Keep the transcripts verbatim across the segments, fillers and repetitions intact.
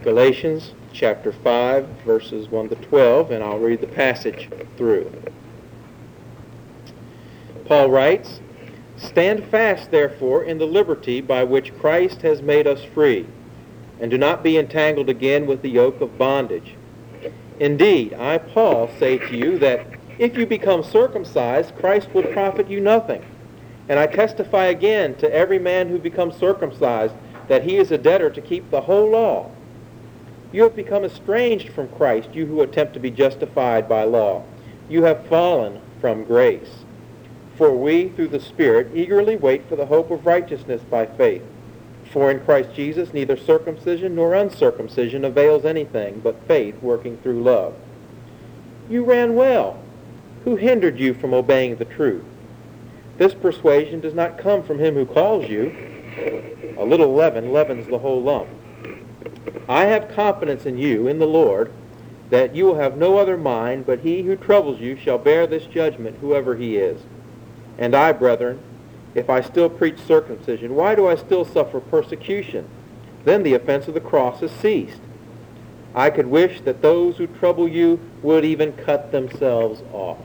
Galatians chapter five, verses one to twelve, and I'll read the passage through. Paul writes, "Stand fast, therefore, in the liberty by which Christ has made us free, and do not be entangled again with the yoke of bondage. Indeed, I, Paul, say to you that if you become circumcised, Christ will profit you nothing. And I testify again to every man who becomes circumcised that he is a debtor to keep the whole law. You have become estranged from Christ, you who attempt to be justified by law. You have fallen from grace. For we, through the Spirit, eagerly wait for the hope of righteousness by faith. For in Christ Jesus neither circumcision nor uncircumcision avails anything, but faith working through love. You ran well. Who hindered you from obeying the truth? This persuasion does not come from him who calls you. A little leaven leavens the whole lump. I have confidence in you, in the Lord, that you will have no other mind, but he who troubles you shall bear this judgment, whoever he is. And I, brethren, if I still preach circumcision, why do I still suffer persecution? Then the offense of the cross has ceased. I could wish that those who trouble you would even cut themselves off."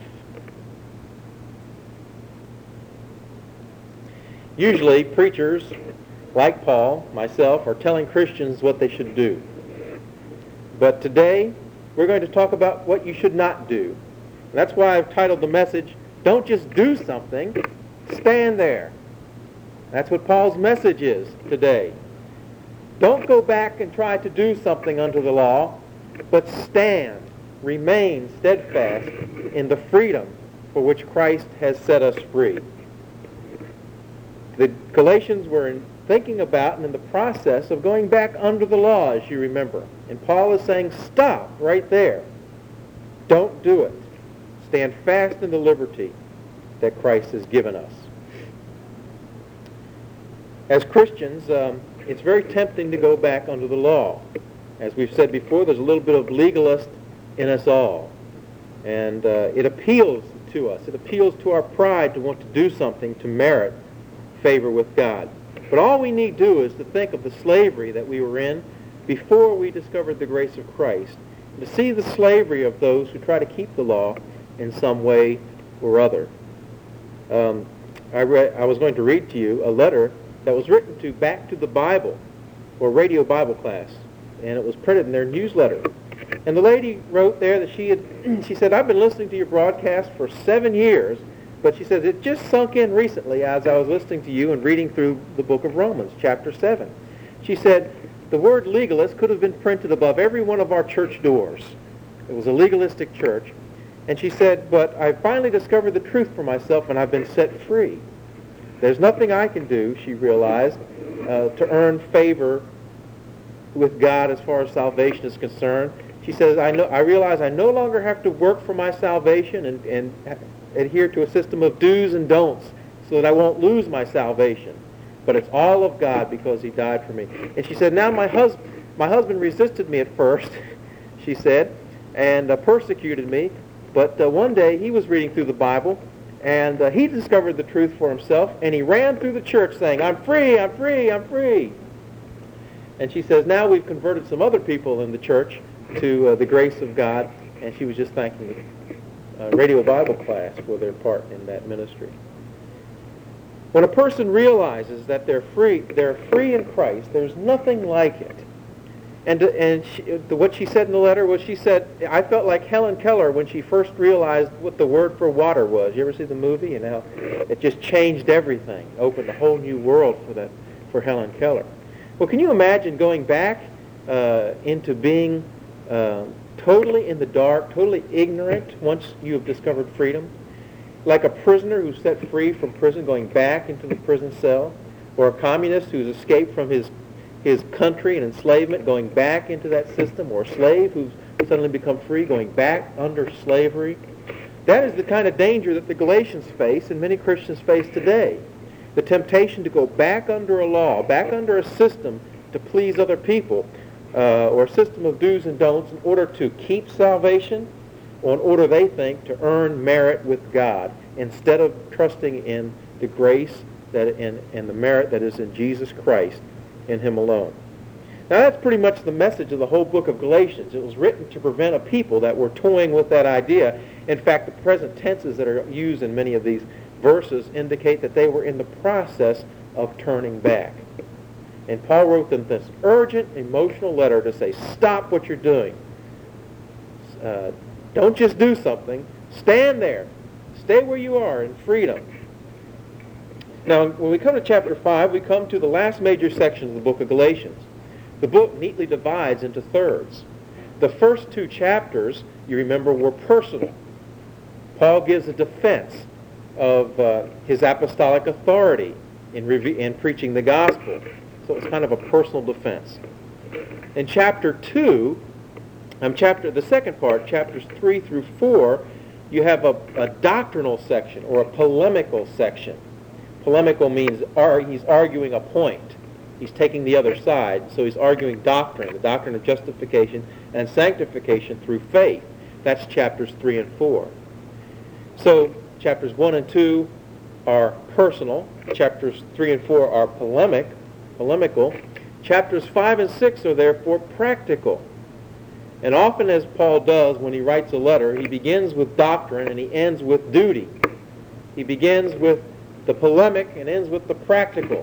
Usually, preachers, like Paul, myself, are telling Christians what they should do. But today, we're going to talk about what you should not do. And that's why I've titled the message, "Don't Just Do Something, Stand There." That's what Paul's message is today. Don't go back and try to do something under the law, but stand, remain steadfast in the freedom for which Christ has set us free. The Galatians were in thinking about and in the process of going back under the law, as you remember. And Paul is saying, stop right there. Don't do it. Stand fast in the liberty that Christ has given us. As Christians, um, it's very tempting to go back under the law. As we've said before, there's a little bit of legalist in us all. And uh, it appeals to us. It appeals to our pride to want to do something to merit favor with God. But all we need do is to think of the slavery that we were in before we discovered the grace of Christ, and to see the slavery of those who try to keep the law in some way or other. Um, I, read, I was going to read to you a letter that was written to Back to the Bible, or Radio Bible Class, and it was printed in their newsletter. And the lady wrote there that she had, she said, "I've been listening to your broadcast for seven years, but she says, it just sunk in recently as I was listening to you and reading through the book of Romans, chapter seven. She said, the word legalist could have been printed above every one of our church doors. It was a legalistic church. And she said, but I finally discovered the truth for myself and I've been set free. There's nothing I can do," she realized, uh, "to earn favor with God as far as salvation is concerned." She says, I know, I realize I no longer have to work for my salvation and, and adhere to a system of do's and don'ts so that I won't lose my salvation. But it's all of God because he died for me. And she said, now my, hus- my husband resisted me at first, she said, and uh, persecuted me. But uh, one day he was reading through the Bible, and uh, he discovered the truth for himself, and he ran through the church saying, I'm free, I'm free, I'm free. And she says, now we've converted some other people in the church to uh, the grace of God, and she was just thanking the uh, Radio Bible Class for their part in that ministry. When a person realizes that they're free, they're free in Christ, there's nothing like it. And, and she, the, what she said in the letter was, she said, I felt like Helen Keller when she first realized what the word for water was. You ever see the movie? And how it just changed everything, opened a whole new world for that, for Helen Keller. Well, can you imagine going back uh, into being uh, totally in the dark, totally ignorant once you have discovered freedom? Like a prisoner who's set free from prison going back into the prison cell, or a communist who's escaped from his his country and enslavement going back into that system, or a slave who's suddenly become free going back under slavery. That is the kind of danger that the Galatians face and many Christians face today. The temptation to go back under a law, back under a system to please other people, uh, or a system of do's and don'ts in order to keep salvation, or in order, they think, to earn merit with God, instead of trusting in the grace that and, and the merit that is in Jesus Christ, in him alone. Now that's pretty much the message of the whole book of Galatians. It was written to prevent a people that were toying with that idea. In fact, the present tenses that are used in many of these verses indicate that they were in the process of turning back. And Paul wrote them this urgent, emotional letter to say, stop what you're doing. Uh, don't just do something. Stand there. Stay where you are in freedom. Now, when we come to chapter five, we come to the last major section of the book of Galatians. The book neatly divides into thirds. The first two chapters, you remember, were personal. Paul gives a defense of uh, his apostolic authority in, reve- in preaching the gospel. So it's kind of a personal defense. In chapter two, um, chapter the second part, chapters three through four, you have a, a doctrinal section or a polemical section. Polemical means ar- he's arguing a point. He's taking the other side, so he's arguing doctrine, the doctrine of justification and sanctification through faith. That's chapters three and four. So chapters one and two are personal. Chapters three and four are polemic, polemical. Chapters five and six are therefore practical. And often, as Paul does when he writes a letter, he begins with doctrine and he ends with duty. He begins with the polemic and ends with the practical.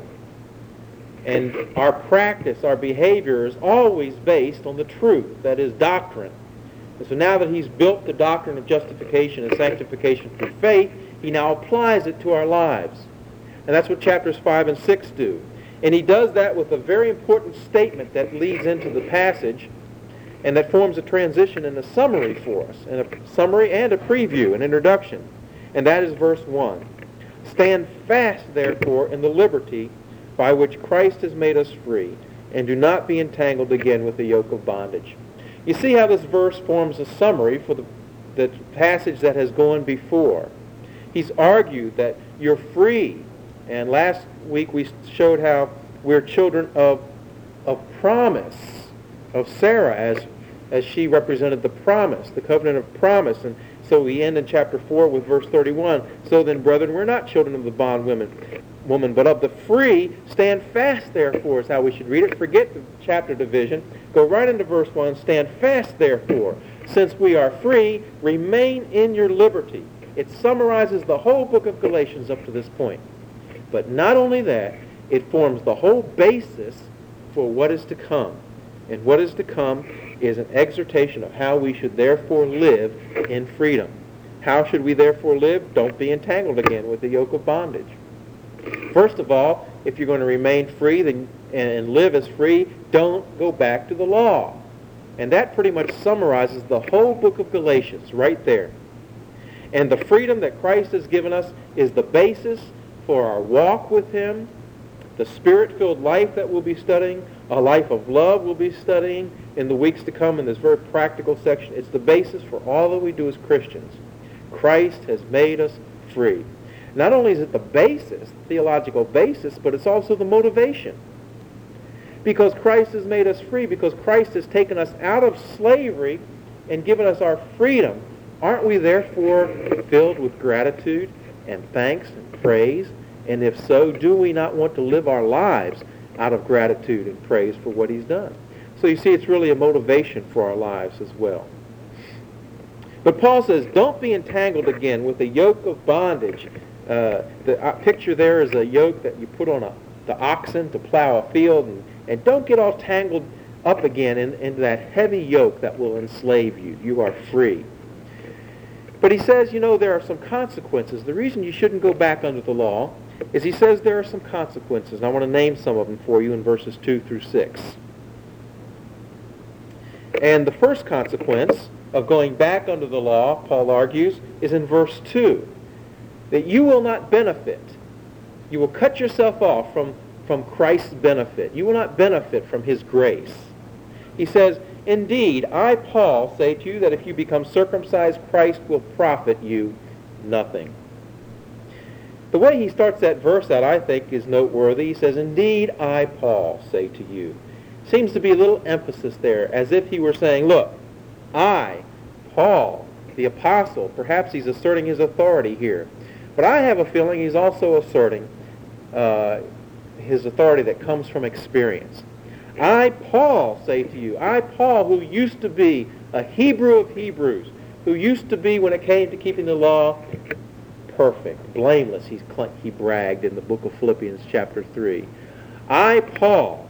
And our practice, our behavior is always based on the truth, that is doctrine. And so now that he's built the doctrine of justification and sanctification through faith, he now applies it to our lives. And that's what chapters five and six do. And he does that with a very important statement that leads into the passage and that forms a transition and a summary for us, and a summary and a preview, an introduction. And that is verse one. Stand fast, therefore, in the liberty by which Christ has made us free, and do not be entangled again with the yoke of bondage. You see how this verse forms a summary for the, the passage that has gone before. He's argued that you're free, and last week we showed how we're children of, of promise, of Sarah, as, as she represented the promise, the covenant of promise. And so we end in chapter four with verse thirty-one. So then, brethren, we're not children of the bondwoman, woman, but of the free. Stand fast, therefore, is how we should read it. Forget the chapter division. Go right into verse one. Stand fast, therefore, since we are free, remain in your liberty. It summarizes the whole book of Galatians up to this point. But not only that, it forms the whole basis for what is to come. And what is to come is an exhortation of how we should therefore live in freedom. How should we therefore live? Don't be entangled again with the yoke of bondage. First of all, if you're going to remain free then, and live as free, don't go back to the law. And that pretty much summarizes the whole book of Galatians right there. And the freedom that Christ has given us is the basis for our walk with him, the spirit-filled life that we'll be studying, a life of love we'll be studying in the weeks to come in this very practical section. It's the basis for all that we do as Christians. Christ has made us free. Not only is it the basis, theological basis, but it's also the motivation. Because Christ has made us free, because Christ has taken us out of slavery and given us our freedom, aren't we therefore filled with gratitude and thanks and praise? And if so, do we not want to live our lives out of gratitude and praise for what he's done? So you see, it's really a motivation for our lives as well. But Paul says, don't be entangled again with the yoke of bondage. Uh, the uh, picture there is a yoke that you put on a, the oxen to plow a field, and, and don't get all tangled up again in, into that heavy yoke that will enslave you. You are free. But he says, you know, there are some consequences. The reason you shouldn't go back under the law is he says there are some consequences. And I want to name some of them for you in verses two through six. And the first consequence of going back under the law, Paul argues, is in verse two. That you will not benefit. You will cut yourself off from, from Christ's benefit. You will not benefit from his grace. He says, indeed, I, Paul, say to you that if you become circumcised, Christ will profit you nothing. The way he starts that verse out, I think, is noteworthy. He says, indeed, I, Paul, say to you. Seems to be a little emphasis there, as if he were saying, look, I, Paul, the apostle, perhaps he's asserting his authority here. But I have a feeling he's also asserting uh, his authority that comes from experience. I, Paul, say to you, I, Paul, who used to be a Hebrew of Hebrews, who used to be, when it came to keeping the law, perfect, blameless, he's, he bragged in the book of Philippians chapter three. I, Paul,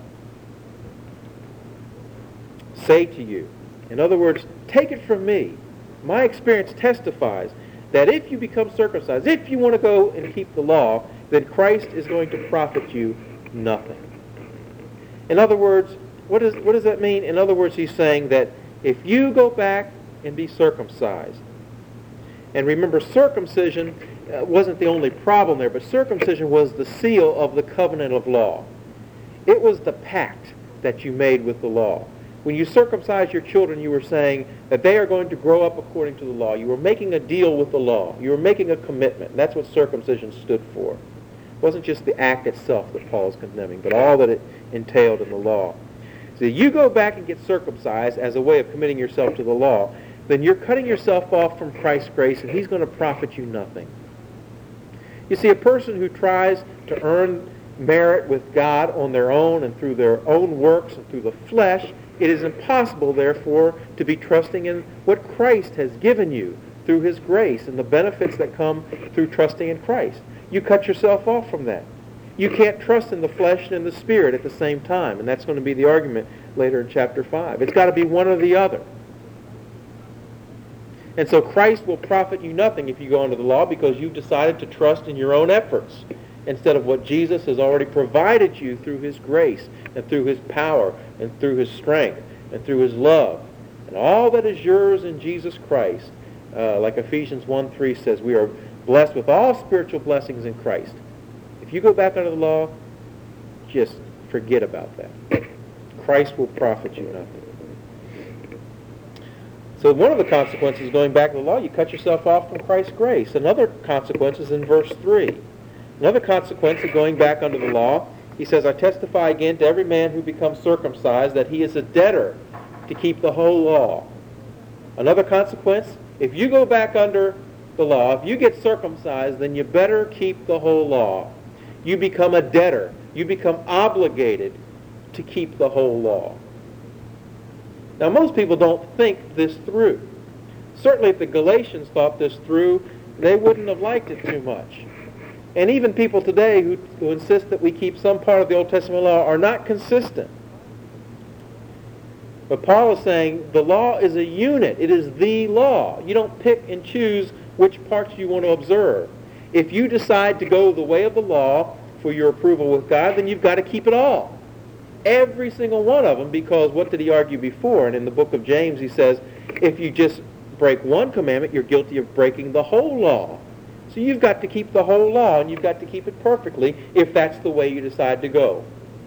say to you, in other words, take it from me. My experience testifies that if you become circumcised, if you want to go and keep the law, then Christ is going to profit you nothing. In other words, what, is, what does that mean? In other words, he's saying that if you go back and be circumcised, and remember, circumcision uh, wasn't the only problem there, but circumcision was the seal of the covenant of law. It was the pact that you made with the law. When you circumcised your children, you were saying that they are going to grow up according to the law. You were making a deal with the law. You were making a commitment. That's what circumcision stood for. It wasn't just the act itself that Paul is condemning, but all that it entailed in the law. So you go back and get circumcised as a way of committing yourself to the law, then you're cutting yourself off from Christ's grace, and he's going to profit you nothing. You see, a person who tries to earn merit with God on their own and through their own works and through the flesh, it is impossible, therefore, to be trusting in what Christ has given you through his grace and the benefits that come through trusting in Christ. You cut yourself off from that. You can't trust in the flesh and in the spirit at the same time, and that's going to be the argument later in chapter five. It's got to be one or the other. And so Christ will profit you nothing if you go under the law, because you've decided to trust in your own efforts instead of what Jesus has already provided you through his grace and through his power and through his strength and through his love. And all that is yours in Jesus Christ, uh, like Ephesians one three says, we are blessed with all spiritual blessings in Christ. If you go back under the law, just forget about that. Christ will profit you nothing. So one of the consequences going back to the law, you cut yourself off from Christ's grace. Another consequence is in verse three. Another consequence of going back under the law, he says, I testify again to every man who becomes circumcised that he is a debtor to keep the whole law. Another consequence, if you go back under the law, if you get circumcised, then you better keep the whole law. You become a debtor. You become obligated to keep the whole law. Now, most people don't think this through. Certainly, if the Galatians thought this through, they wouldn't have liked it too much. And even people today who, who insist that we keep some part of the Old Testament law are not consistent. But Paul is saying the law is a unit. It is the law. You don't pick and choose which parts you want to observe. If you decide to go the way of the law for your approval with God, then you've got to keep it all. Every single one of them, because what did he argue before? And in the book of James he says, if you just break one commandment, you're guilty of breaking the whole law. So you've got to keep the whole law, and you've got to keep it perfectly if that's the way you decide to go.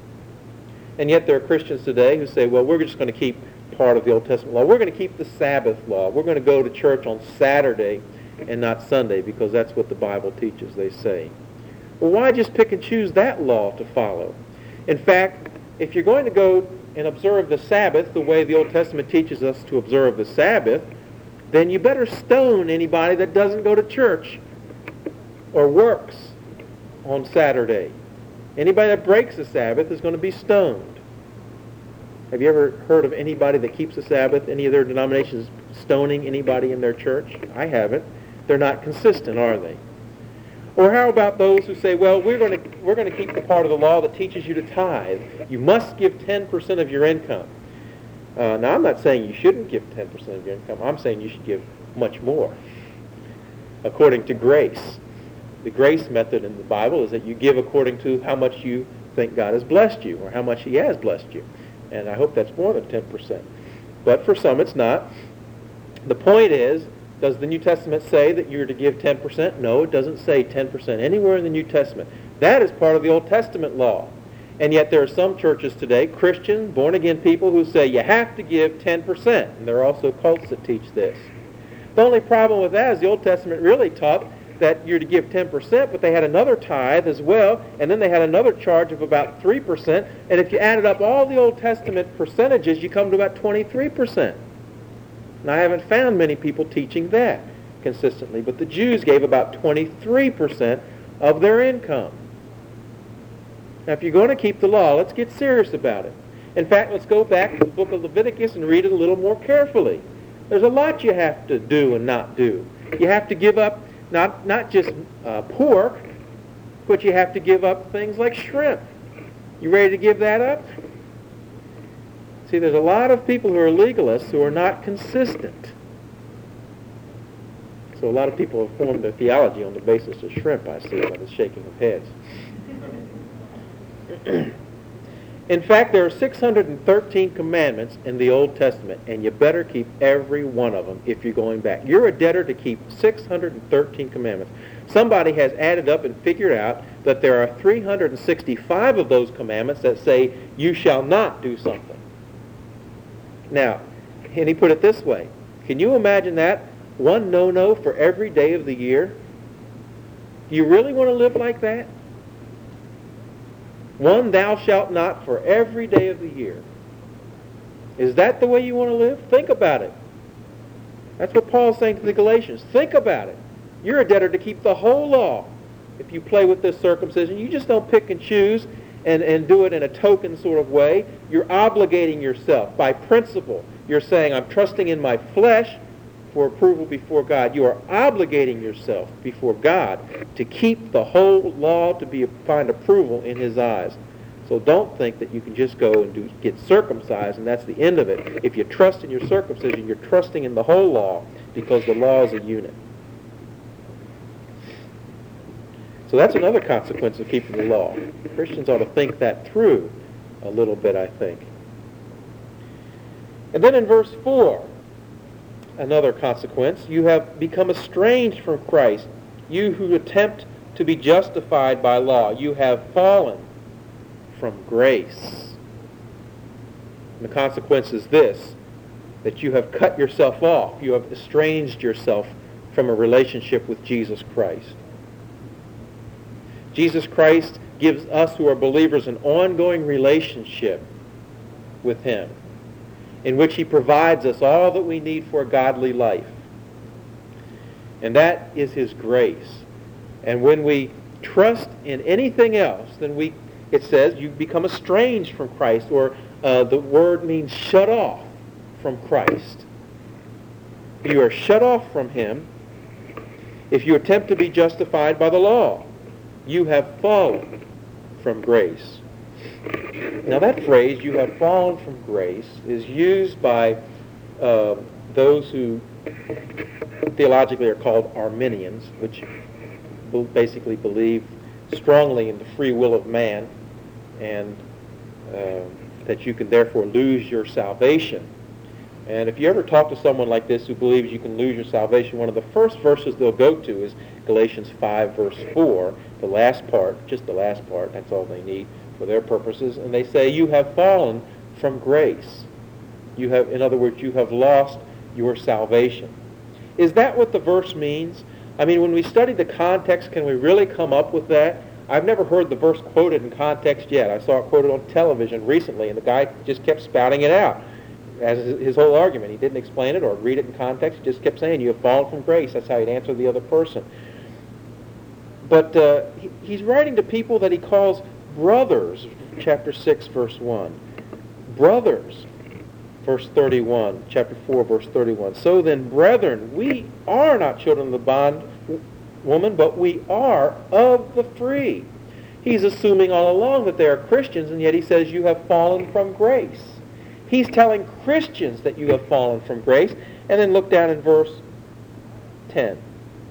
And yet there are Christians today who say, well, we're just going to keep part of the Old Testament law. We're going to keep the Sabbath law. We're going to go to church on Saturday and not Sunday, because that's what the Bible teaches, they say. Well, why just pick and choose that law to follow? In fact, if you're going to go and observe the Sabbath the way the Old Testament teaches us to observe the Sabbath, then you better stone anybody that doesn't go to church or works on Saturday. Anybody that breaks the Sabbath is going to be stoned. Have you ever heard of anybody that keeps the Sabbath, any of their denominations, stoning anybody in their church? I haven't. They're not consistent, are they? Or how about those who say, well, we're going to we're going to keep the part of the law that teaches you to tithe. You must give ten percent of your income. Uh, now, I'm not saying you shouldn't give ten percent of your income. I'm saying you should give much more, according to grace. The grace method in the Bible is that you give according to how much you think God has blessed you, or how much he has blessed you. And I hope that's more than ten percent. But for some, it's not. The point is, does the New Testament say that you're to give ten percent? No, it doesn't say ten percent anywhere in the New Testament. That is part of the Old Testament law. And yet there are some churches today, Christian, born-again people, who say you have to give ten percent. And there are also cults that teach this. The only problem with that is the Old Testament really taught that you're to give ten percent, but they had another tithe as well, and then they had another charge of about three percent. And if you added up all the Old Testament percentages, you come to about twenty-three percent. And I haven't found many people teaching that consistently, but the Jews gave about twenty-three percent of their income. Now, if you're going to keep the law, let's get serious about it. In fact, let's go back to the book of Leviticus and read it a little more carefully. There's a lot you have to do and not do. You have to give up not, not just uh, pork, but you have to give up things like shrimp. You ready to give that up? See, there's a lot of people who are legalists who are not consistent. So a lot of people have formed their theology on the basis of shrimp, I see, by the shaking of heads. In fact, there are six hundred thirteen commandments in the Old Testament, and you better keep every one of them if you're going back. You're a debtor to keep six hundred thirteen commandments. Somebody has added up and figured out that there are three hundred sixty-five of those commandments that say, you shall not do something. Now, and he put it this way. Can you imagine that? One no-no for every day of the year? Do you really want to live like that? One thou shalt not for every day of the year. Is that the way you want to live? Think about it. That's what Paul's saying to the Galatians. Think about it. You're a debtor to keep the whole law. If you play with this circumcision, you just don't pick and choose and, and do it in a token sort of way. You're obligating yourself by principle. You're saying, I'm trusting in my flesh for approval before God. You are obligating yourself before God to keep the whole law to be find approval in his eyes. So don't think that you can just go and do, get circumcised and that's the end of it. If you trust in your circumcision, you're trusting in the whole law because the law is a unit. So that's another consequence of keeping the law. Christians ought to think that through a little bit, I think. And then in verse four, another consequence, you have become estranged from Christ, you who attempt to be justified by law. You have fallen from grace. And the consequence is this, that you have cut yourself off. You have estranged yourself from a relationship with Jesus Christ. Jesus Christ gives us who are believers an ongoing relationship with him, in which he provides us all that we need for a godly life. And that is his grace. And when we trust in anything else, then we, it says, you become estranged from Christ, or uh, the word means shut off from Christ. You are shut off from him if you attempt to be justified by the law. You have fallen from grace. Now that phrase, you have fallen from grace, is used by uh, those who theologically are called Arminians, which basically believe strongly in the free will of man and uh, that you can therefore lose your salvation. And if you ever talk to someone like this who believes you can lose your salvation, one of the first verses they'll go to is Galatians five, verse four, the last part, just the last part, that's all they need for their purposes, and they say, you have fallen from grace. You have, in other words, you have lost your salvation. Is that what the verse means? I mean, when we study the context, can we really come up with that? I've never heard the verse quoted in context yet. I saw it quoted on television recently, and the guy just kept spouting it out as his whole argument. He didn't explain it or read it in context. He just kept saying, you have fallen from grace. That's how he'd answer the other person. But uh, he, he's writing to people that he calls brothers, chapter six, verse one. Brothers, verse thirty-one, chapter four, verse thirty-one. So then, brethren, we are not children of the bond woman, but we are of the free. He's assuming all along that they are Christians, and yet he says, you have fallen from grace. He's telling Christians that you have fallen from grace. And then look down in verse ten.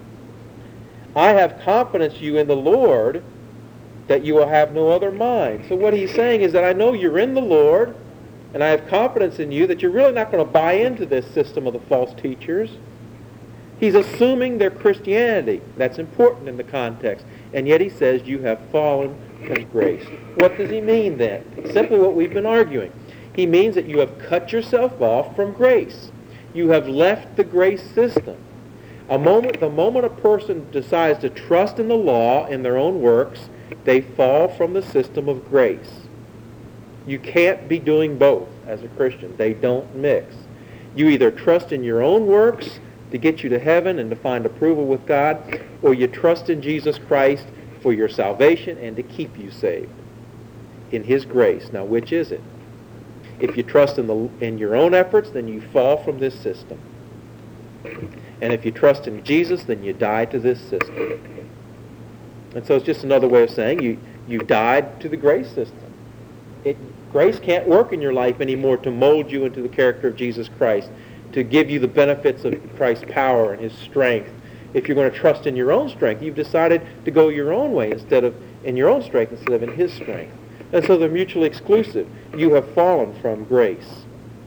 I have confidence you in the Lord that you will have no other mind. So what he's saying is that I know you're in the Lord, and I have confidence in you that you're really not going to buy into this system of the false teachers. He's assuming their Christianity. That's important in the context. And yet he says you have fallen from grace. What does he mean then? Simply what we've been arguing. He means that you have cut yourself off from grace. You have left the grace system. A moment, the moment a person decides to trust in the law in their own works, they fall from the system of grace. You can't be doing both as a Christian. They don't mix. You either trust in your own works to get you to heaven and to find approval with God, or you trust in Jesus Christ for your salvation and to keep you saved in his grace. Now, which is it? If you trust in the in your own efforts, then you fall from this system. And if you trust in Jesus, then you die to this system. And so it's just another way of saying you, you died to the grace system. It, grace can't work in your life anymore to mold you into the character of Jesus Christ, to give you the benefits of Christ's power and his strength. If you're going to trust in your own strength, you've decided to go your own way instead of in your own strength instead of in his strength. And so they're mutually exclusive. You have fallen from grace.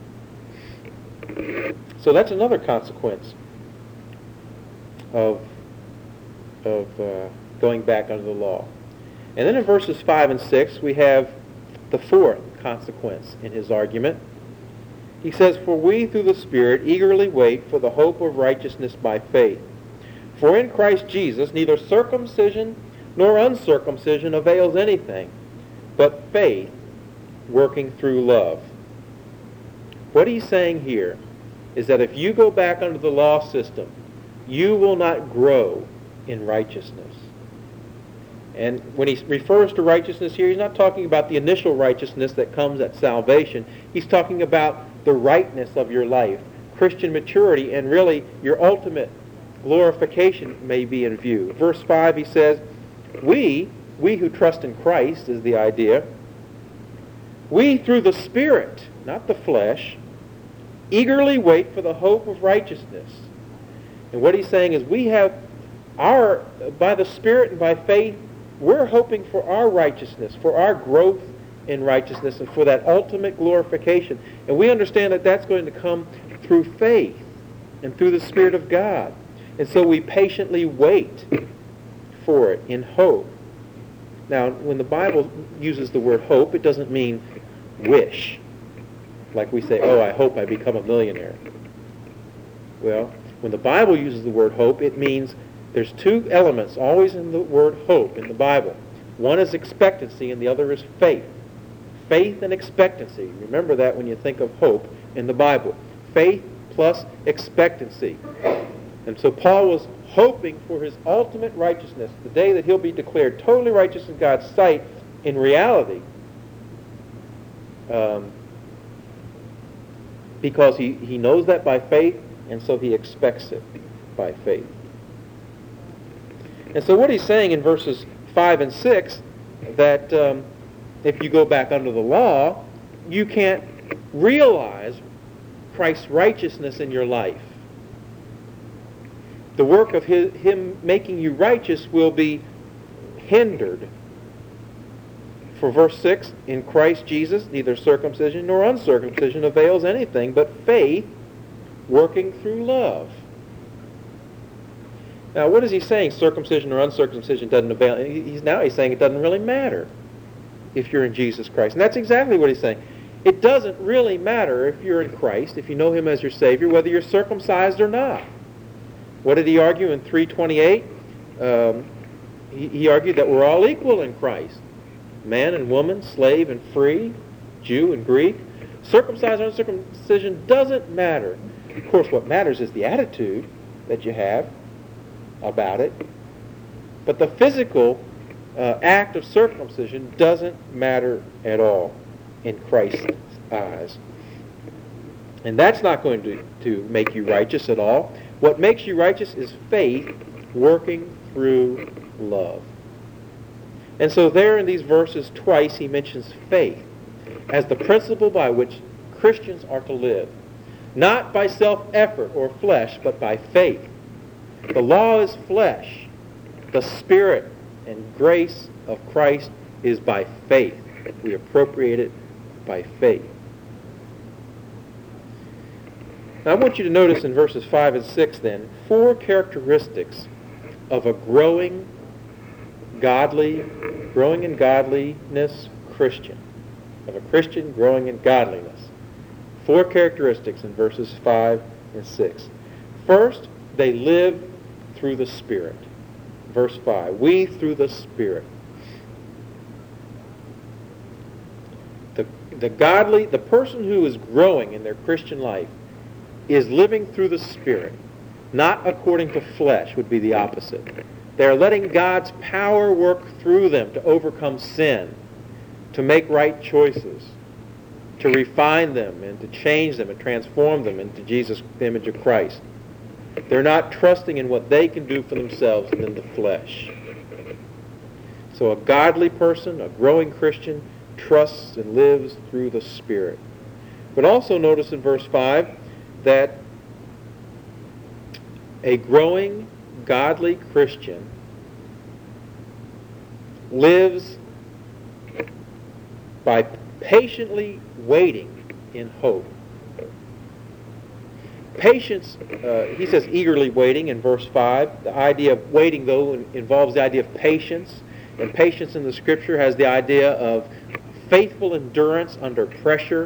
So that's another consequence of, of uh, going back under the law. And then in verses five and six, we have the fourth consequence in his argument. He says, "For we through the Spirit eagerly wait for the hope of righteousness by faith. For in Christ Jesus neither circumcision nor uncircumcision avails anything, but faith working through love." What he's saying here is that if you go back under the law system, you will not grow in righteousness. And when he refers to righteousness here, he's not talking about the initial righteousness that comes at salvation. He's talking about the rightness of your life, Christian maturity, and really your ultimate glorification may be in view. Verse five, he says, we, we who trust in Christ is the idea, we through the Spirit, not the flesh, eagerly wait for the hope of righteousness. And what he's saying is we have our, by the Spirit and by faith, we're hoping for our righteousness, for our growth in righteousness, and for that ultimate glorification. And we understand that that's going to come through faith and through the Spirit of God. And so we patiently wait for it in hope. Now, when the Bible uses the word hope, it doesn't mean wish. Like we say, oh, I hope I become a millionaire. Well, when the Bible uses the word hope, it means there's two elements always in the word hope in the Bible. One is expectancy and the other is faith. Faith and expectancy. Remember that when you think of hope in the Bible. Faith plus expectancy. And so Paul was hoping for his ultimate righteousness, the day that he'll be declared totally righteous in God's sight in reality. Um, because he, he knows that by faith, and so he expects it by faith. And so what he's saying in verses five and six, that um, if you go back under the law, you can't realize Christ's righteousness in your life. The work of his, him making you righteous will be hindered. For verse six, in Christ Jesus, neither circumcision nor uncircumcision avails anything, but faith working through love. Now, what is he saying? Circumcision or uncircumcision doesn't avail. He's now he's saying it doesn't really matter if you're in Jesus Christ. And that's exactly what he's saying. It doesn't really matter if you're in Christ, if you know him as your Savior, whether you're circumcised or not. What did he argue in three twenty-eight? Um, he, he argued that we're all equal in Christ. Man and woman, slave and free, Jew and Greek. Circumcised or uncircumcision doesn't matter. Of course, what matters is the attitude that you have about it. But the physical uh, act of circumcision doesn't matter at all in Christ's eyes. And that's not going to, to make you righteous at all. What makes you righteous is faith working through love. And so there in these verses twice he mentions faith as the principle by which Christians are to live. Not by self-effort or flesh, but by faith. The law is flesh. The Spirit and grace of Christ is by faith. We appropriate it by faith. Now I want you to notice in verses five and six then, four characteristics of a growing, godly, growing in godliness Christian. Of a Christian growing in godliness. Four characteristics in verses five and six. First, they live through the Spirit. Verse five, we through the Spirit. The, the godly, the person who is growing in their Christian life is living through the Spirit, not according to flesh, would be the opposite. They're letting God's power work through them to overcome sin, to make right choices, to refine them and to change them and transform them into Jesus, the image of Christ. They're not trusting in what they can do for themselves and in the flesh. So a godly person, a growing Christian, trusts and lives through the Spirit. But also notice in verse five that a growing, godly Christian lives by patiently waiting in hope. Patience, uh, he says eagerly waiting in verse five. The idea of waiting, though, involves the idea of patience. And patience in the Scripture has the idea of faithful endurance under pressure,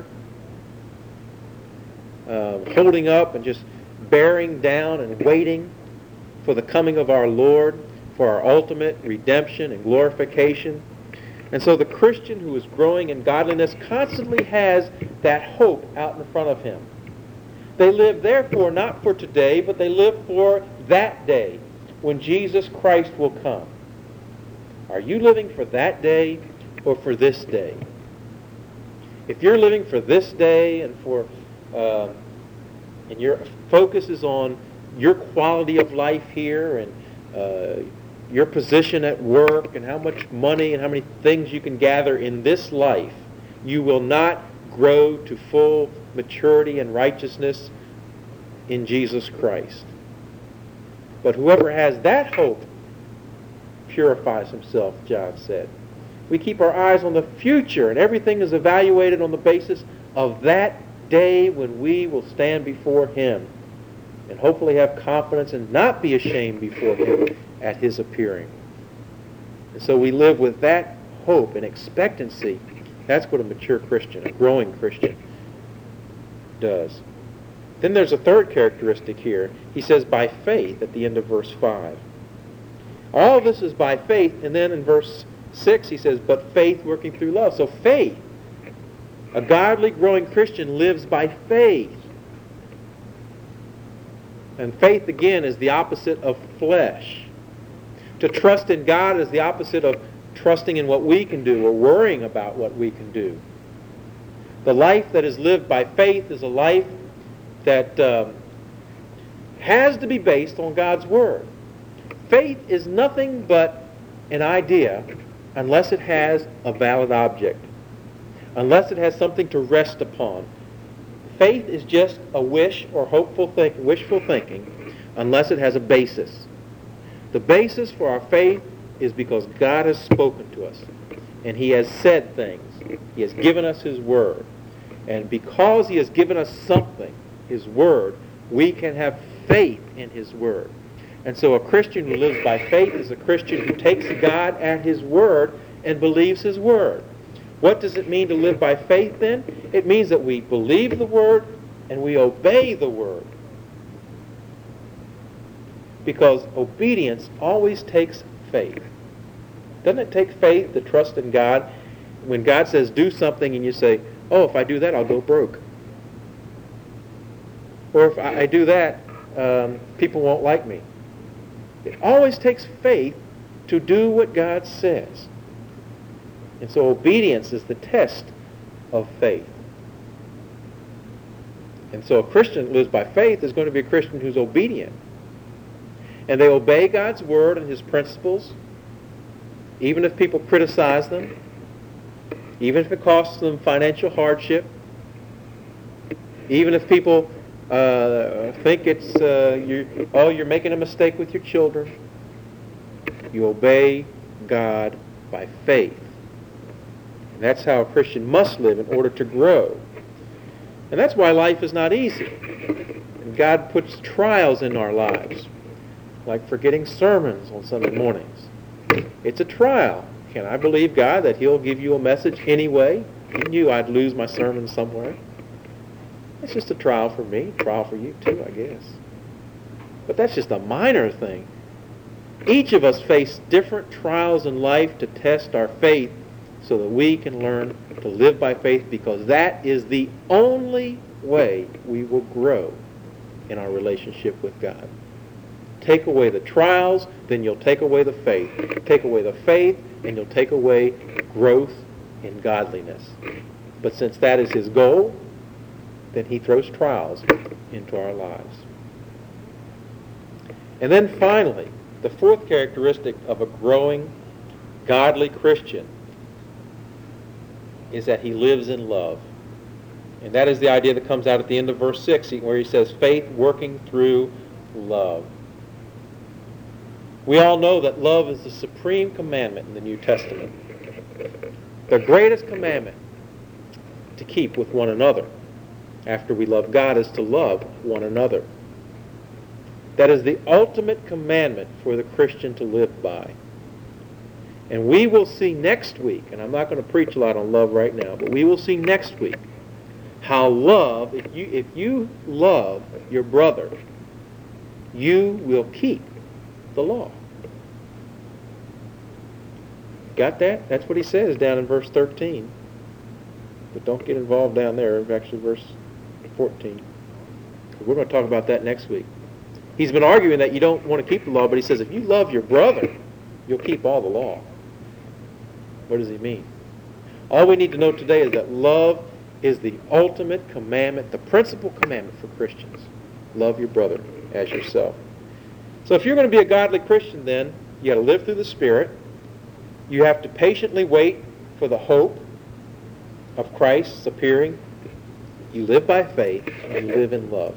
uh, holding up and just bearing down and waiting for the coming of our Lord, for our ultimate redemption and glorification. And so the Christian who is growing in godliness constantly has that hope out in front of him. They live, therefore, not for today, but they live for that day when Jesus Christ will come. Are you living for that day or for this day? If you're living for this day and for uh, and your focus is on your quality of life here and uh, your position at work and how much money and how many things you can gather in this life, you will not grow to full maturity and righteousness in Jesus Christ. But whoever has that hope purifies himself, John said. We keep our eyes on the future, and everything is evaluated on the basis of that day when we will stand before him and hopefully have confidence and not be ashamed before him at his appearing. And so we live with that hope and expectancy. That's what a mature Christian, a growing Christian, does. Then there's a third characteristic here. He says, by faith, at the end of verse five. All this is by faith, and then in verse six he says, but faith working through love. So faith, a godly, growing Christian lives by faith. And faith, again, is the opposite of flesh. To trust in God is the opposite of trusting in what we can do or worrying about what we can do. The life that is lived by faith is a life that um, has to be based on God's Word. Faith is nothing but an idea unless it has a valid object, unless it has something to rest upon. Faith is just a wish or hopeful think, wishful thinking unless it has a basis. The basis for our faith is because God has spoken to us and he has said things. He has given us his word. And because he has given us something, his word, we can have faith in his word. And so a Christian who lives by faith is a Christian who takes God at his word and believes his word. What does it mean to live by faith then? It means that we believe the word and we obey the word. Because obedience always takes faith. Doesn't it take faith to trust in God? When God says do something and you say, oh, if I do that, I'll go broke. Or if I, I do that, um, people won't like me. It always takes faith to do what God says. And so obedience is the test of faith. And so a Christian who lives by faith is going to be a Christian who's obedient. And they obey God's word and his principles, even if people criticize them, even if it costs them financial hardship, even if people uh, think it's, uh, you, oh, you're making a mistake with your children. You obey God by faith. And that's how a Christian must live in order to grow. And that's why life is not easy. And God puts trials in our lives, like forgetting sermons on Sunday mornings. It's a trial. Can I believe God that he'll give you a message anyway? He knew I'd lose my sermon somewhere. It's just a trial for me, a trial for you too, I guess. But that's just a minor thing. Each of us face different trials in life to test our faith so that we can learn to live by faith, because that is the only way we will grow in our relationship with God. Take away the trials, then you'll take away the faith. Take away the faith, and you'll take away growth in godliness. But since that is his goal, then he throws trials into our lives. And then finally, the fourth characteristic of a growing, godly Christian is that he lives in love. And that is the idea that comes out at the end of verse six, where he says, faith working through love. We all know that love is the supreme commandment in the New Testament. The greatest commandment to keep with one another after we love God is to love one another. That is the ultimate commandment for the Christian to live by. And we will see next week, and I'm not going to preach a lot on love right now, but we will see next week how love, if you, if you love your brother, you will keep the law. Got that? That's what he says down in verse thirteen. But don't get involved down there, actually verse fourteen. We're going to talk about that next week. He's been arguing that you don't want to keep the law, but he says if you love your brother, you'll keep all the law. What does he mean? All we need to know today is that love is the ultimate commandment, the principal commandment for Christians. Love your brother as yourself. So if you're going to be a godly Christian, then you got to live through the Spirit. You have to patiently wait for the hope of Christ's appearing. You live by faith and live in love.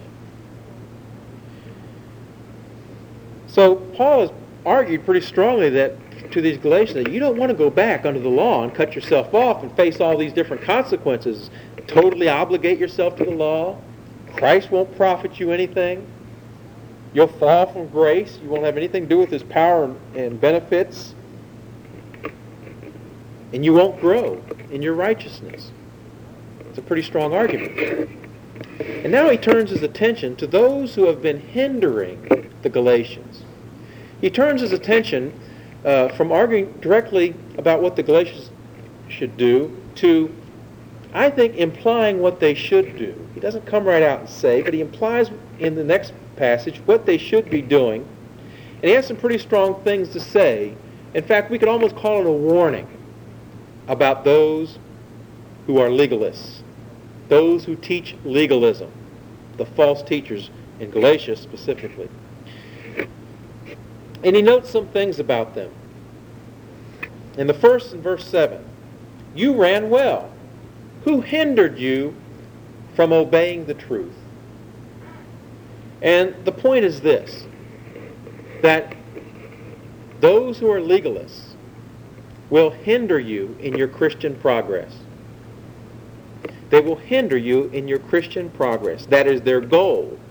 So Paul has argued pretty strongly that to these Galatians that you don't want to go back under the law and cut yourself off and face all these different consequences. Totally obligate yourself to the law. Christ won't profit you anything. You'll fall from grace. You won't have anything to do with his power and benefits. And you won't grow in your righteousness. It's a pretty strong argument. And now he turns his attention to those who have been hindering the Galatians. He turns his attention uh, from arguing directly about what the Galatians should do to, I think, implying what they should do. He doesn't come right out and say, but he implies in the next passage what they should be doing. And he has some pretty strong things to say. In fact, we could almost call it a warning about those who are legalists, those who teach legalism, the false teachers in Galatia specifically. And he notes some things about them. In the first, in verse seven, you ran well. Who hindered you from obeying the truth? And the point is this, that those who are legalists will hinder you in your Christian progress. They will hinder you in your Christian progress. That is their goal.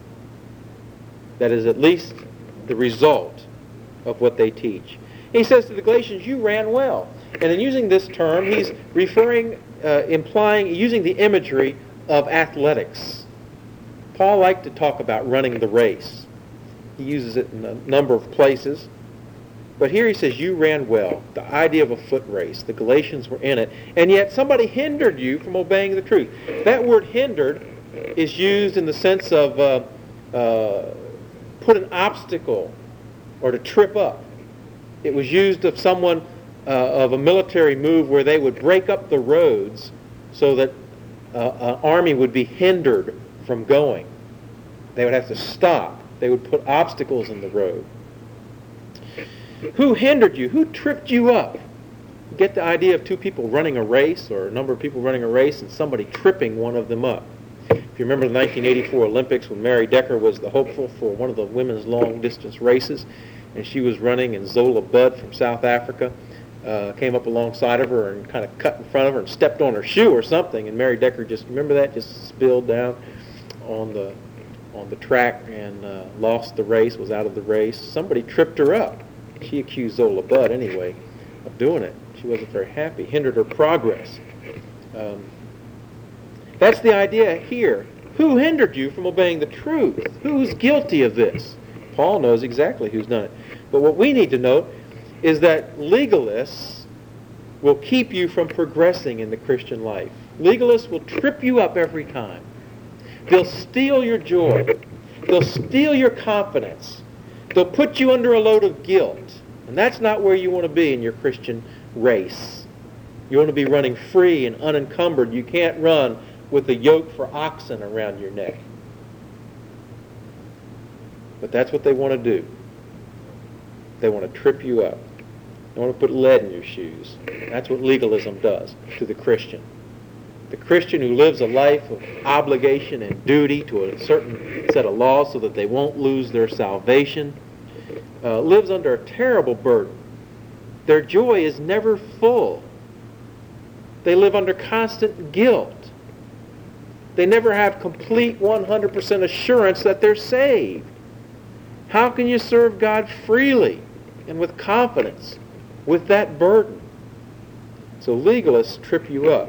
That is at least the result of what they teach. He says to the Galatians, you ran well. And in using this term, he's referring, uh, implying, using the imagery of athletics. Paul liked to talk about running the race. He uses it in a number of places. But here he says, you ran well. The idea of a foot race. The Galatians were in it. And yet somebody hindered you from obeying the truth. That word hindered is used in the sense of uh, uh, put an obstacle or to trip up. It was used of someone, uh, of a military move where they would break up the roads so that uh, an army would be hindered from going. They would have to stop. They would put obstacles in the road. Who hindered you? Who tripped you up? You get the idea of two people running a race, or a number of people running a race, and somebody tripping one of them up. If you remember the nineteen eighty-four Olympics when Mary Decker was the hopeful for one of the women's long-distance races, and she was running, and Zola Budd from South Africa uh, came up alongside of her and kind of cut in front of her and stepped on her shoe or something, and Mary Decker just, remember that, just spilled down on the on the track and uh, lost the race, was out of the race. Somebody tripped her up. She accused Zola Budd, anyway, of doing it. She wasn't very happy, hindered her progress. Um, that's the idea here. Who hindered you from obeying the truth? Who's guilty of this? Paul knows exactly who's done it. But what we need to know is that legalists will keep you from progressing in the Christian life. Legalists will trip you up every time. They'll steal your joy. They'll steal your confidence. They'll put you under a load of guilt. And that's not where you want to be in your Christian race. You want to be running free and unencumbered. You can't run with a yoke for oxen around your neck. But that's what they want to do. They want to trip you up. They want to put lead in your shoes. That's what legalism does to the Christian. The Christian who lives a life of obligation and duty to a certain set of laws so that they won't lose their salvation, uh, lives under a terrible burden. Their joy is never full. They live under constant guilt. They never have complete one hundred percent assurance that they're saved. How can you serve God freely and with confidence with that burden? So legalists trip you up.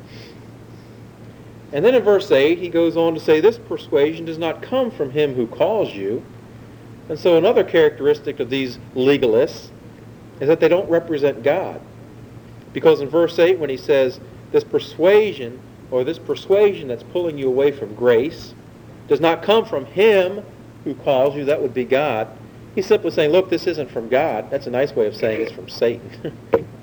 And then in verse eight, he goes on to say, this persuasion does not come from him who calls you. And so another characteristic of these legalists is that they don't represent God. Because in verse eight, when he says, this persuasion, or this persuasion that's pulling you away from grace, does not come from him who calls you, that would be God. He's simply saying, look, this isn't from God. That's a nice way of saying it's from Satan.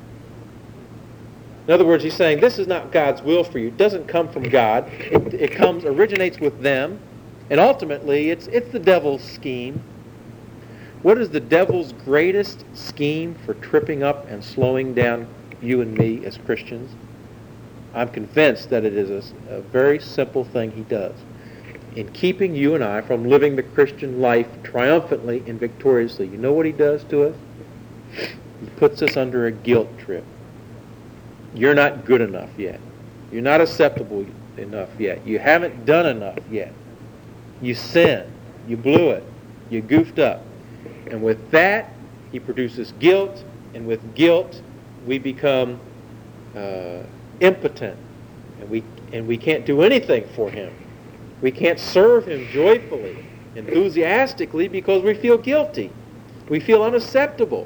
In other words, he's saying this is not God's will for you. It doesn't come from God. It, it comes, originates with them, and ultimately it's it's the devil's scheme. What is the devil's greatest scheme for tripping up and slowing down you and me as Christians? I'm convinced that it is a, a very simple thing he does in keeping you and I from living the Christian life triumphantly and victoriously. You know what he does to us? He puts us under a guilt trip. You're not good enough yet. You're not acceptable enough yet. You haven't done enough yet. You sinned. You blew it. You goofed up. And with that, he produces guilt. And with guilt, we become uh, impotent. And we, and we can't do anything for him. We can't serve him joyfully, enthusiastically, because we feel guilty. We feel unacceptable.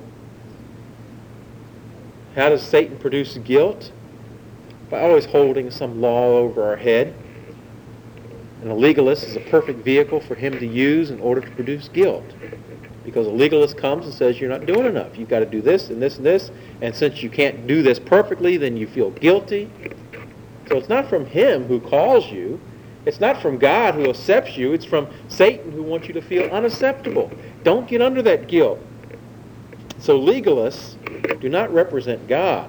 How does Satan produce guilt? By always holding some law over our head. And a legalist is a perfect vehicle for him to use in order to produce guilt. Because a legalist comes and says, you're not doing enough. You've got to do this and this and this. And since you can't do this perfectly, then you feel guilty. So it's not from him who calls you. It's not from God who accepts you. It's from Satan who wants you to feel unacceptable. Don't get under that guilt. So legalists do not represent God.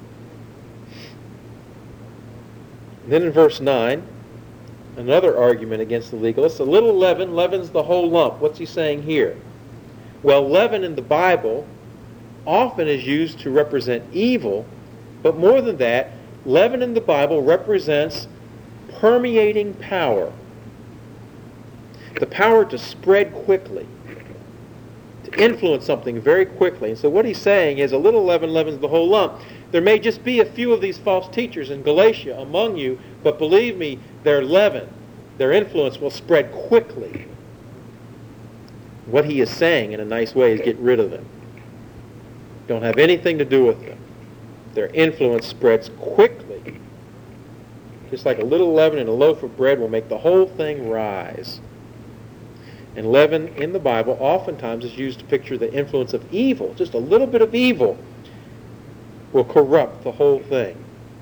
And then in verse nine, another argument against the legalists. A little leaven leavens the whole lump. What's he saying here? Well, leaven in the Bible often is used to represent evil, but more than that, leaven in the Bible represents permeating power. The power to spread quickly, to influence something very quickly. And so what he's saying is a little leaven leavens the whole lump. There may just be a few of these false teachers in Galatia among you, but believe me, their leaven, their influence will spread quickly. What he is saying in a nice way is get rid of them. Don't have anything to do with them. Their influence spreads quickly. Just like a little leaven in a loaf of bread will make the whole thing rise. And leaven in the Bible oftentimes is used to picture the influence of evil. Just a little bit of evil will corrupt the whole thing.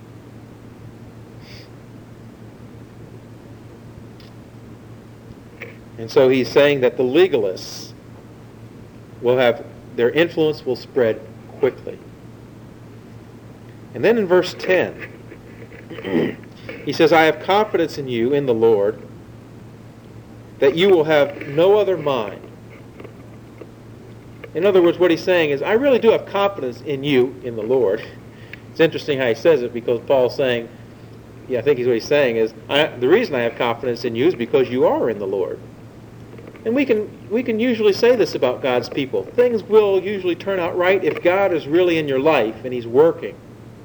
And so he's saying that the legalists will have, their influence will spread quickly. And then in verse ten, he says, I have confidence in you, in the Lord, that you will have no other mind. In other words, what he's saying is, I really do have confidence in you, in the Lord. It's interesting how he says it, because Paul's saying, yeah, I think he's what he's saying is, I, the reason I have confidence in you is because you are in the Lord. And we can we can usually say this about God's people. Things will usually turn out right if God is really in your life and he's working.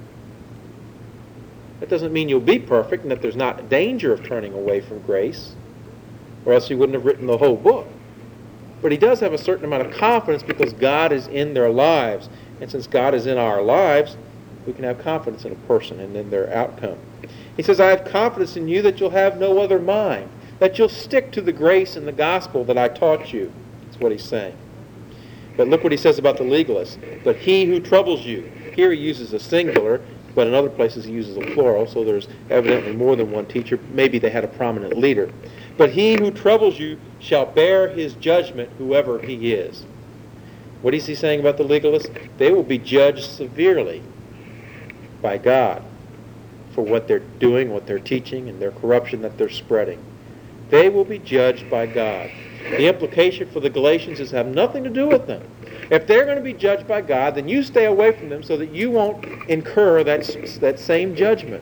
That doesn't mean you'll be perfect and that there's not a danger of turning away from grace, or else he wouldn't have written the whole book. But he does have a certain amount of confidence because God is in their lives. And since God is in our lives, we can have confidence in a person and in their outcome. He says, I have confidence in you that you'll have no other mind, that you'll stick to the grace and the gospel that I taught you. That's what he's saying. But look what he says about the legalist. But he who troubles you. Here he uses a singular, but in other places he uses a plural, so there's evidently more than one teacher. Maybe they had a prominent leader. But he who troubles you shall bear his judgment, whoever he is. What is he saying about the legalists? They will be judged severely by God for what they're doing, what they're teaching, and their corruption that they're spreading. They will be judged by God. The implication for the Galatians is have nothing to do with them. If they're going to be judged by God, then you stay away from them so that you won't incur that, that same judgment.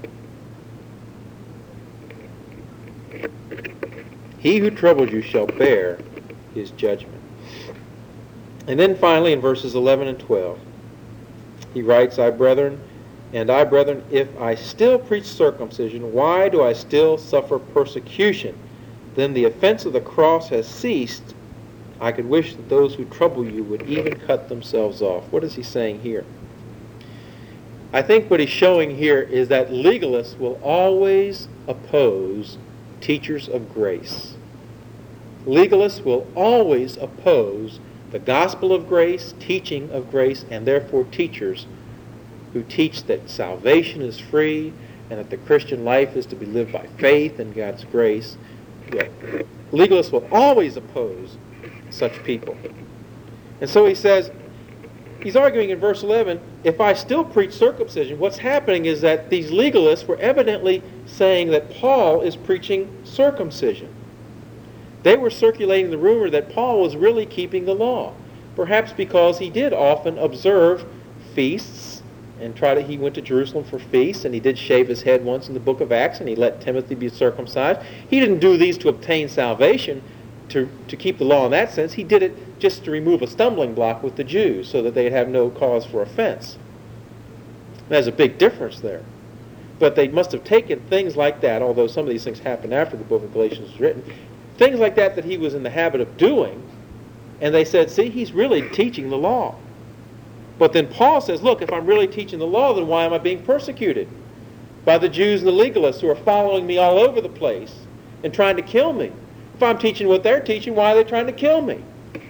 He who troubles you shall bear his judgment. And then finally in verses eleven and twelve, he writes, I brethren, and I brethren, if I still preach circumcision, why do I still suffer persecution? Then the offense of the cross has ceased. I could wish that those who trouble you would even cut themselves off. What is he saying here? I think what he's showing here is that legalists will always oppose teachers of grace. Legalists will always oppose the gospel of grace, teaching of grace, and therefore teachers who teach that salvation is free and that the Christian life is to be lived by faith and God's grace. Yeah. Legalists will always oppose such people. And so he says, he's arguing in verse eleven, if I still preach circumcision, what's happening is that these legalists were evidently saying that Paul is preaching circumcision. They were circulating the rumor that Paul was really keeping the law, perhaps because he did often observe feasts and try to, he went to Jerusalem for feasts, and he did shave his head once in the book of Acts, and he let Timothy be circumcised. He didn't do these to obtain salvation, to, to keep the law in that sense. He did it just to remove a stumbling block with the Jews so that they'd have no cause for offense. There's a big difference there. But they must have taken things like that, although some of these things happened after the book of Galatians was written, things like that that he was in the habit of doing, and they said, see, he's really teaching the law. But then Paul says, look, if I'm really teaching the law, then why am I being persecuted? By the Jews and the legalists who are following me all over the place and trying to kill me. If I'm teaching what they're teaching, why are they trying to kill me?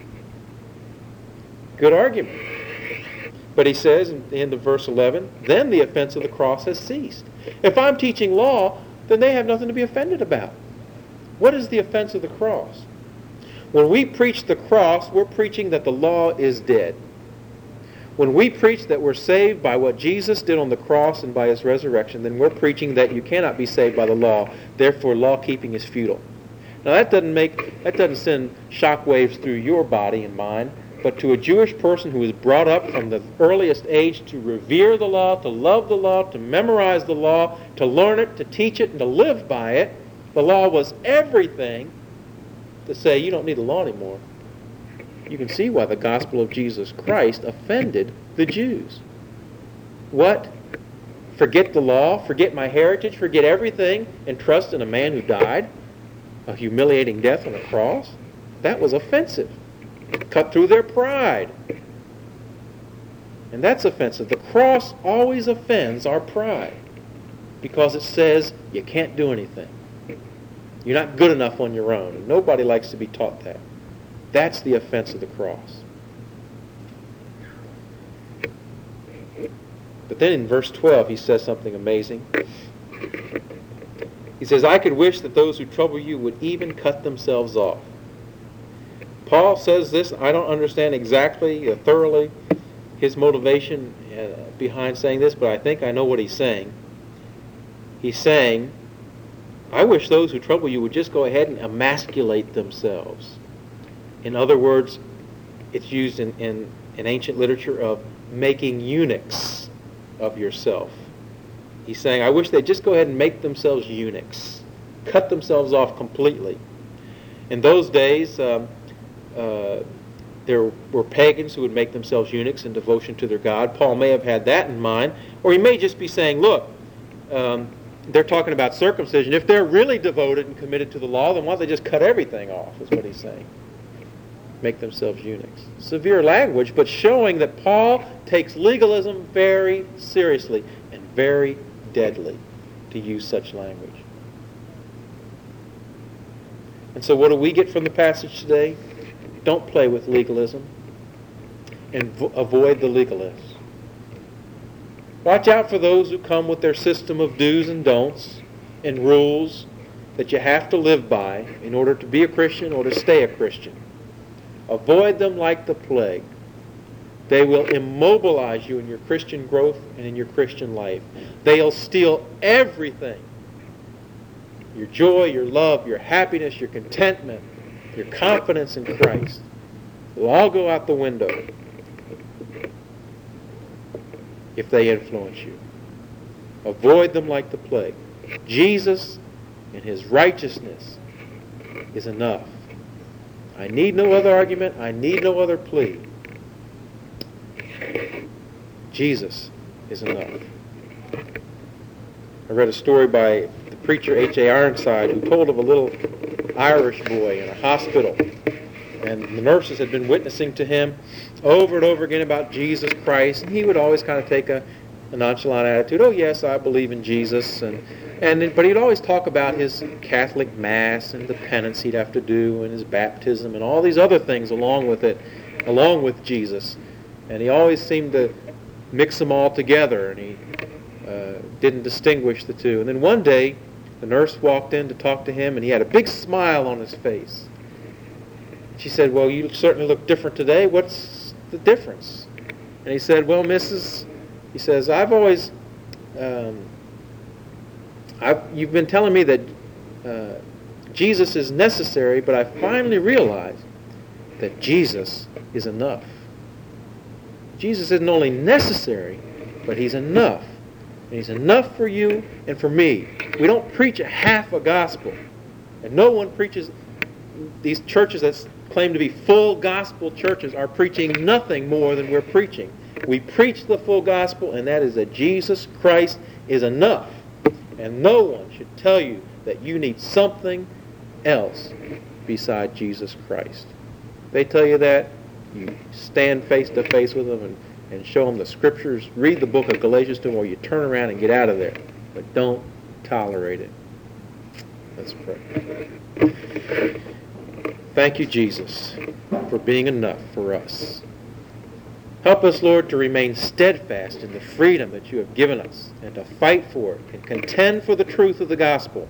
Good argument. But he says in the end of verse eleven, then the offense of the cross has ceased. If I'm teaching law, then they have nothing to be offended about. What is the offense of the cross? When we preach the cross, we're preaching that the law is dead. When we preach that we're saved by what Jesus did on the cross and by his resurrection, then we're preaching that you cannot be saved by the law. Therefore, law-keeping is futile. Now, that doesn't make that doesn't send shockwaves through your body and mind, but to a Jewish person who was brought up from the earliest age to revere the law, to love the law, to memorize the law, to learn it, to teach it, and to live by it, the law was everything. To say you don't need the law anymore, you can see why the gospel of Jesus Christ offended the Jews. What? Forget the law, forget my heritage, forget everything, and trust in a man who died a humiliating death on a cross? That was offensive. It cut through their pride. And that's offensive. The cross always offends our pride because it says you can't do anything. You're not good enough on your own. And nobody likes to be taught that. That's the offense of the cross. But then in verse twelve, he says something amazing. He says, I could wish that those who trouble you would even cut themselves off. Paul says this. I don't understand exactly, uh, thoroughly, his motivation uh, behind saying this, but I think I know what he's saying. He's saying, I wish those who trouble you would just go ahead and emasculate themselves. In other words, it's used in, in, in ancient literature of making eunuchs of yourself. He's saying, I wish they'd just go ahead and make themselves eunuchs, cut themselves off completely. In those days, um, uh, there were pagans who would make themselves eunuchs in devotion to their God. Paul may have had that in mind, or he may just be saying, look, um, they're talking about circumcision. If they're really devoted and committed to the law, then why don't they just cut everything off, is what he's saying. Make themselves eunuchs. Severe language, but showing that Paul takes legalism very seriously and very deadly to use such language. And so what do we get from the passage today? Don't play with legalism and vo- avoid the legalists. Watch out for those who come with their system of do's and don'ts and rules that you have to live by in order to be a Christian or to stay a Christian. Avoid them like the plague. They will immobilize you in your Christian growth and in your Christian life. They'll steal everything. Your joy, your love, your happiness, your contentment, your confidence in Christ. They'll all go out the window if they influence you. Avoid them like the plague. Jesus and his righteousness is enough. I need no other argument. I need no other plea. Jesus is enough. I read a story by the preacher H A Ironside, who told of a little Irish boy in a hospital. And the nurses had been witnessing to him over and over again about Jesus Christ. And he would always kind of take a, a nonchalant attitude. Oh, yes, I believe in Jesus. And, and But he'd always talk about his Catholic Mass and the penance he'd have to do and his baptism and all these other things along with it, along with Jesus. And he always seemed to mix them all together, and he uh, didn't distinguish the two. And then one day, the nurse walked in to talk to him, and he had a big smile on his face. She said, well, you certainly look different today. What's the difference? And he said, well, Missus He says, I've always, um, I've, you've been telling me that uh, Jesus is necessary, but I finally realized that Jesus is enough. Jesus isn't only necessary, but he's enough. And he's enough for you and for me. We don't preach a half a gospel. And no one preaches, these churches that claim to be full gospel churches are preaching nothing more than we're preaching. We preach the full gospel, and that is that Jesus Christ is enough. And no one should tell you that you need something else beside Jesus Christ. If they tell you that, you stand face to face with them and, and show them the scriptures, read the book of Galatians to them, or you turn around and get out of there. But don't tolerate it. Let's pray. Thank you, Jesus, for being enough for us. Help us, Lord, to remain steadfast in the freedom that you have given us and to fight for it and contend for the truth of the gospel.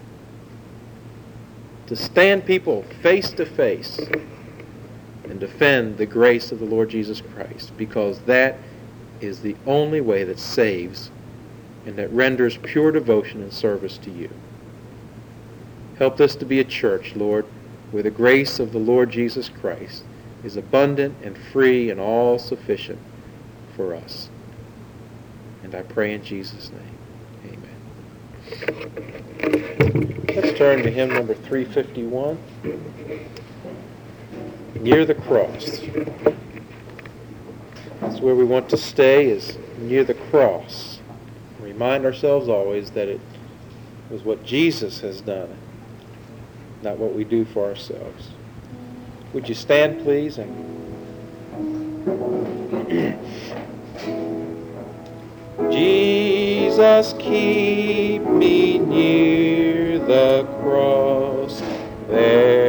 To stand people face to face and defend the grace of the Lord Jesus Christ, because that is the only way that saves and that renders pure devotion and service to you. Help us to be a church, Lord, where the grace of the Lord Jesus Christ is abundant and free and all sufficient for us. And I pray in Jesus' name. Amen. Let's turn to hymn number three fifty-one. Near the cross. That's where we want to stay, is near the cross. Remind ourselves always that it was what Jesus has done, not what we do for ourselves. Would you stand, please? And Jesus, keep me near the cross. There